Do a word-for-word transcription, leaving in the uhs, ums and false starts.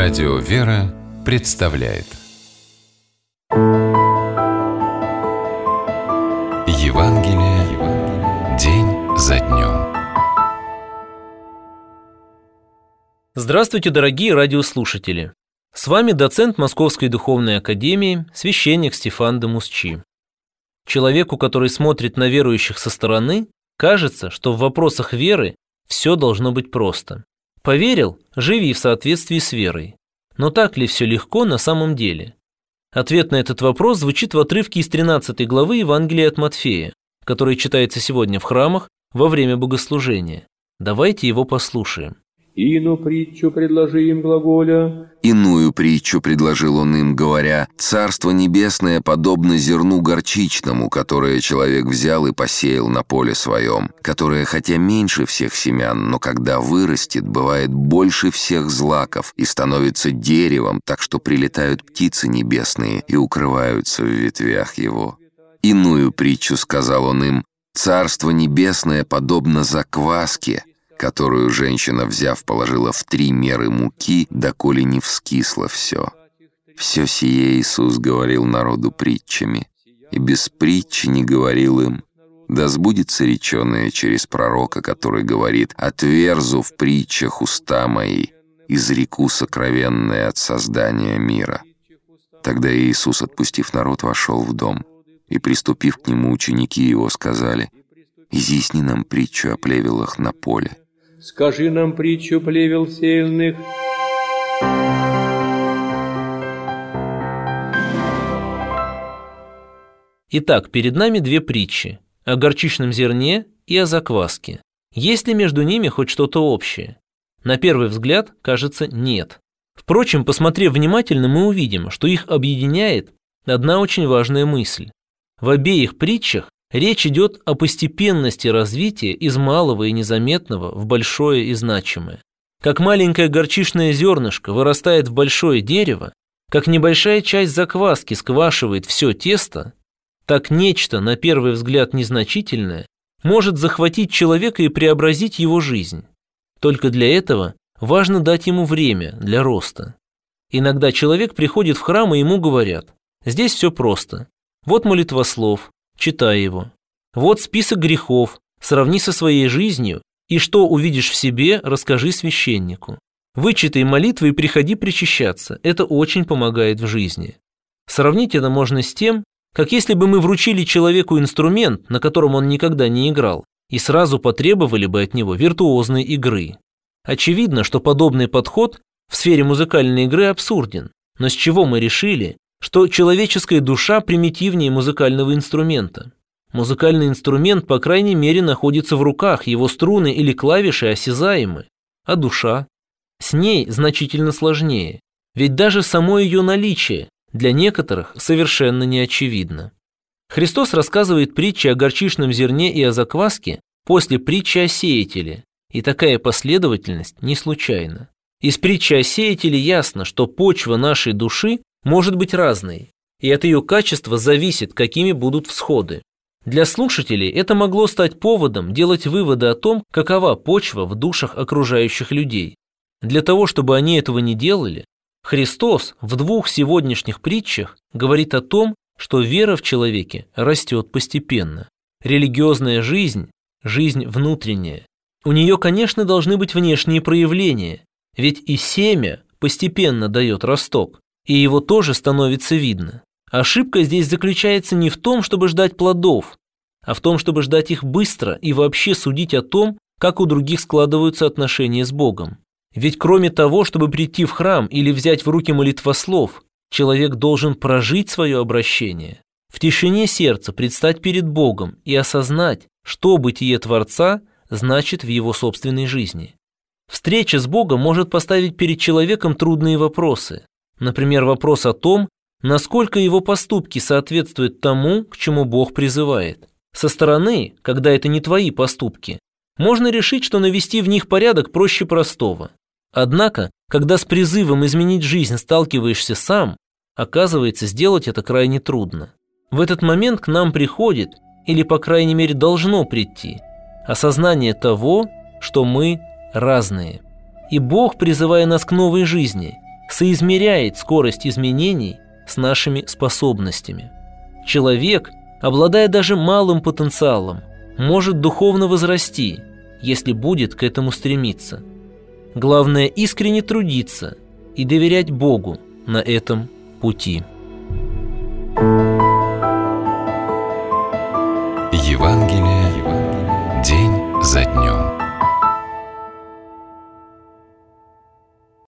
Радио «Вера» представляет Евангелие день за днем. Здравствуйте, дорогие радиослушатели! С вами доцент Московской духовной академии, священник Стефан де Мусчи. Человеку, который смотрит на верующих со стороны, кажется, что в вопросах веры все должно быть просто. Поверил – живи в соответствии с верой. Но так ли все легко на самом деле? Ответ на этот вопрос звучит в отрывке из тринадцатой главы Евангелия от Матфея, который читается сегодня в храмах во время богослужения. Давайте его послушаем. «Ину притчу предложи им глаголя». Иную притчу предложил он им, говоря: «Царство небесное подобно зерну горчичному, которое человек взял и посеял на поле своем, которое, хотя меньше всех семян, но когда вырастет, бывает больше всех злаков и становится деревом, так что прилетают птицы небесные и укрываются в ветвях его». Иную притчу сказал он им: «Царство небесное подобно закваске, которую женщина, взяв, положила в три меры муки, доколе не вскисло все». Все сие Иисус говорил народу притчами, и без притчи не говорил им. Да сбудется реченое через пророка, который говорит: «Отверзу в притчах уста мои, изреку сокровенное от создания мира». Тогда Иисус, отпустив народ, вошел в дом, и, приступив к нему, ученики его сказали: «Изъясни нам притчу о плевелах на поле». «Скажи нам притчу плевел сеяльных». Итак, перед нами две притчи – о горчичном зерне и о закваске. Есть ли между ними хоть что-то общее? На первый взгляд, кажется, нет. Впрочем, посмотрев внимательно, мы увидим, что их объединяет одна очень важная мысль. В обеих притчах речь идет о постепенности развития из малого и незаметного в большое и значимое. Как маленькое горчичное зернышко вырастает в большое дерево, как небольшая часть закваски сквашивает все тесто, так нечто, на первый взгляд незначительное, может захватить человека и преобразить его жизнь. Только для этого важно дать ему время для роста. Иногда человек приходит в храм, и ему говорят: «Здесь все просто. Вот молитвослов, читай его. Вот список грехов, сравни со своей жизнью, и что увидишь в себе, расскажи священнику. Вычитай молитвы и приходи причащаться, это очень помогает в жизни». Сравнить это можно с тем, как если бы мы вручили человеку инструмент, на котором он никогда не играл, и сразу потребовали бы от него виртуозной игры. Очевидно, что подобный подход в сфере музыкальной игры абсурден, но с чего мы решили, что человеческая душа примитивнее музыкального инструмента? Музыкальный инструмент, по крайней мере, находится в руках, его струны или клавиши осязаемы. А душа? С ней значительно сложнее, ведь даже само ее наличие для некоторых совершенно не очевидно. Христос рассказывает притчи о горчичном зерне и о закваске после притчи о сеятеле, и такая последовательность не случайна. Из притчи о сеятеле ясно, что почва нашей души может быть разной, и от ее качества зависит, какими будут всходы. Для слушателей это могло стать поводом делать выводы о том, какова почва в душах окружающих людей. Для того, чтобы они этого не делали, Христос в двух сегодняшних притчах говорит о том, что вера в человеке растет постепенно. Религиозная жизнь – жизнь внутренняя. У нее, конечно, должны быть внешние проявления, ведь и семя постепенно дает росток, и его тоже становится видно. Ошибка здесь заключается не в том, чтобы ждать плодов, а в том, чтобы ждать их быстро и вообще судить о том, как у других складываются отношения с Богом. Ведь кроме того, чтобы прийти в храм или взять в руки молитвослов, человек должен прожить свое обращение, в тишине сердца предстать перед Богом и осознать, что бытие Творца значит в его собственной жизни. Встреча с Богом может поставить перед человеком трудные вопросы. Например, вопрос о том, насколько его поступки соответствуют тому, к чему Бог призывает. Со стороны, когда это не твои поступки, можно решить, что навести в них порядок проще простого. Однако, когда с призывом изменить жизнь сталкиваешься сам, оказывается, сделать это крайне трудно. В этот момент к нам приходит, или по крайней мере должно прийти, осознание того, что мы разные. И Бог, призывая нас к новой жизни, соизмеряет скорость изменений с нашими способностями. Человек, обладая даже малым потенциалом, может духовно возрасти, если будет к этому стремиться. Главное искренне трудиться и доверять Богу на этом пути. Евангелие день за днем.